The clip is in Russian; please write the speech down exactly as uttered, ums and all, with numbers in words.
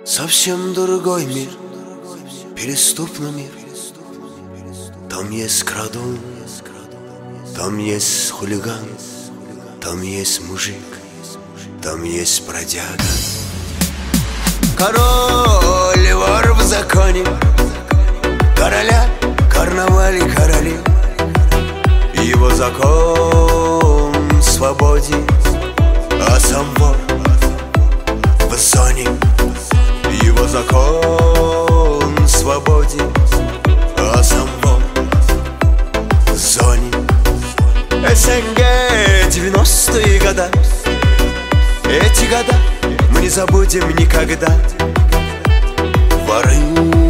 Совсем другой мир, переступный мир. Там есть крадун, там есть хулиган, там есть мужик, там есть бродяга. Король, вор в законе, короля, карнавале короли. Его закон свободе, а сам вор в зоне. Его закон свободе, а сам вор в зоне. СНГ девяностые года, эти года мы не забудем никогда. Воры